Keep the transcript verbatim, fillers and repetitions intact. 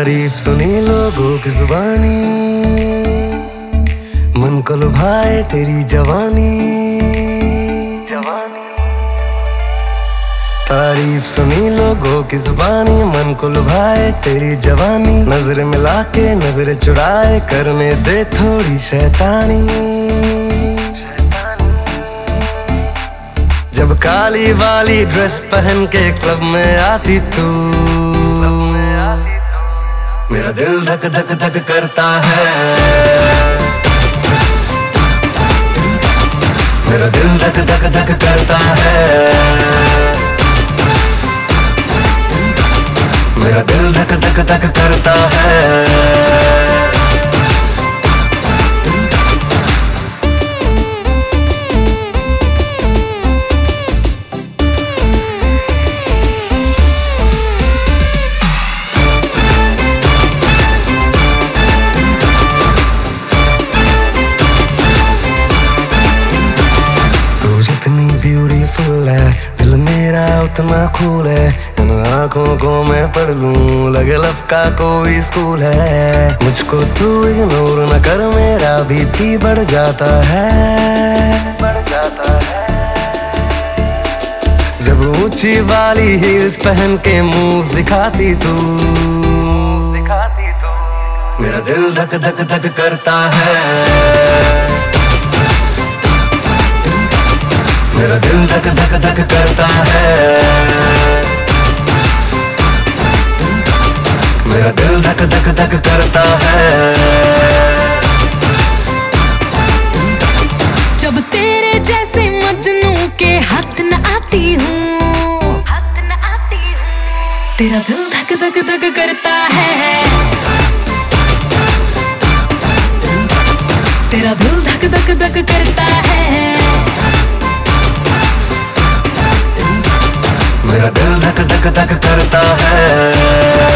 तारीफ सुनी लोगों की जुबानी, मन को लुभाए तेरी जवानी जवानी। तारीफ सुनी लोगों की जुबानी, मन को लुभाए तेरी जवानी। नजर मिला के नजर चुराए, करने दे थोड़ी शैतानी। जब काली वाली ड्रेस पहन के क्लब में आती तू, मेरा दिल धक धक धक करता है, मेरा दिल धक धक धक करता है, मेरा दिल धक धक धक करता है। ब्यूटीफुल है दिल मेरा उतना कूल है, इन आँखों को मैं पढ़ लूं लगे लव का कोई स्कूल है। मुझको तू इग्नोर न कर, मेरा बीपी बढ़ जाता है बढ़ जाता है। जब ऊंची वाली हील्स पहन के मूव दिखाती तू दिखाती तू मेरा दिल धक धक धक करता है, मेरा दिल धक धक धक करता है, मेरा दिल धक धक धक करता है। जब तेरे जैसे मजनू के हाथ न आती हूँ, हाथ न आती हूँ, तेरा दिल धक धक धक करता है, तेरा दिल धक धक धक करता है, मेरा दिल धक धक धक करता है।